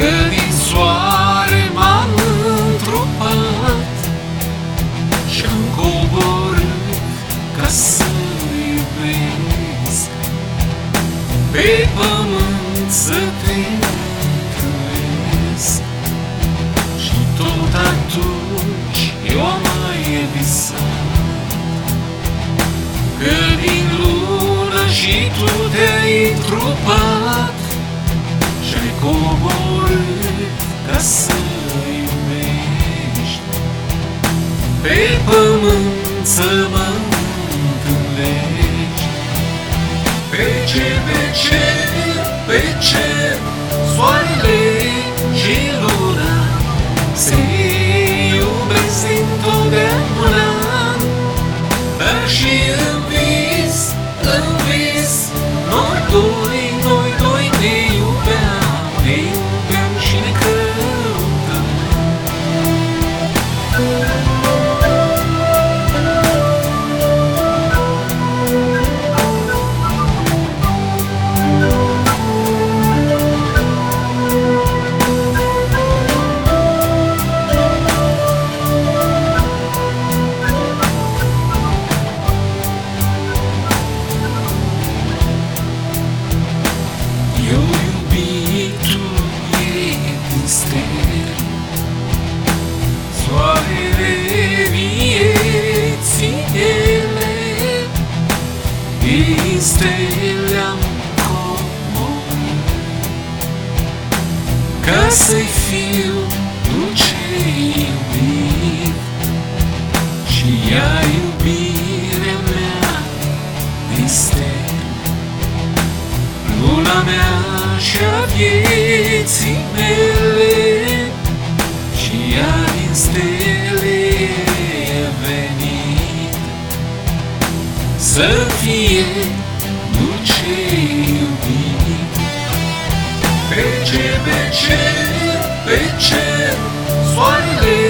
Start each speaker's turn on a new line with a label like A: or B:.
A: Că din soare m-am întrupat și-am coborât ca să iubesc, pe pământ să te întâlnesc. Și tot atunci eu am mai visat că din lună și tu te-ai întrupat și-ai coborât ca să iubești, pe pământ să mă întâlnești. Pe cer, soarele și luna se iubesc dintotdeauna, dar și în vis, noi doi ne iubeam și ne căutăm. Soarele vieții ele, din stele-am coborât, ca să-i fiu dulce iubit, și ea iubirea mea din stele, luna mea și-a vieții mele. Și ea din stele e venit să fie dulce iubit. Pe cer, soarele